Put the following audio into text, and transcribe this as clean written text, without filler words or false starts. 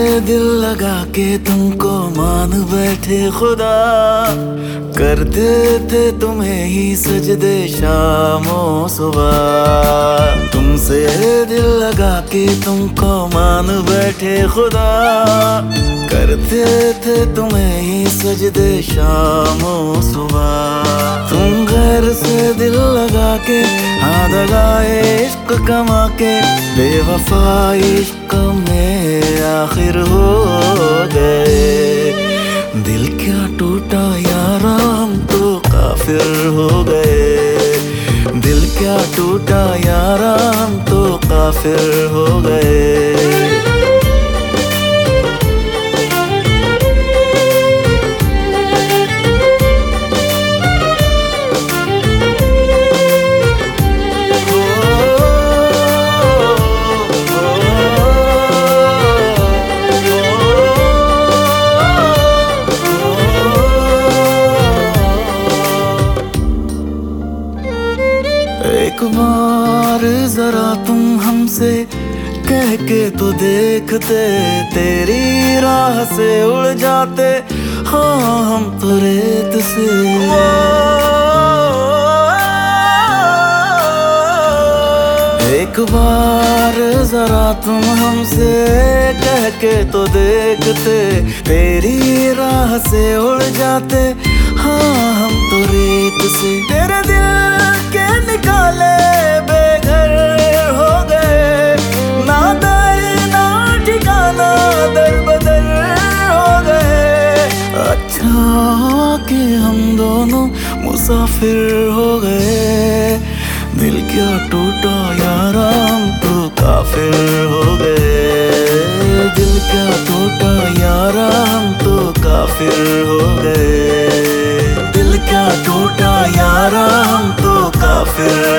दिल लगा के तुमको मान बैठे खुदा, करते थे तुम्हें ही सजदे शामो सुबह। तुमसे दिल लगा के तुमको मान बैठे खुदा, करते थे तुम्हें ही सजदे शामो सुबह। तुम घर से दिल लगा के हाँ दगाए इश्क कमा के, बेवफा इश्क में आखिर हो गए। दिल क्या टूटा यारा हम तो काफिर हो गए, दिल क्या टूटा यारा हम तो काफिर हो गए। एक बार जरा तुम हमसे कह के तो देखते, तेरी राह से उड़ जाते हाँ हम तो रेत से। एक बार जरा तुम हमसे कह के तो देखते, तेरी राह से उड़ जाते हाँ हम तो रेत से। तेरे दिल के निकाले बेघर हो गए, ना दर ना ठिकाना दर बदर हो गए। अच्छा कि हम दोनों मुसाफिर हो गए, दिल क्या टूटा यारा हम तो काफिर हो गए। दिल क्या टूटा यारा हम तो काफिर हो गए, दिल क्या टूटा यारा हम तो काफिर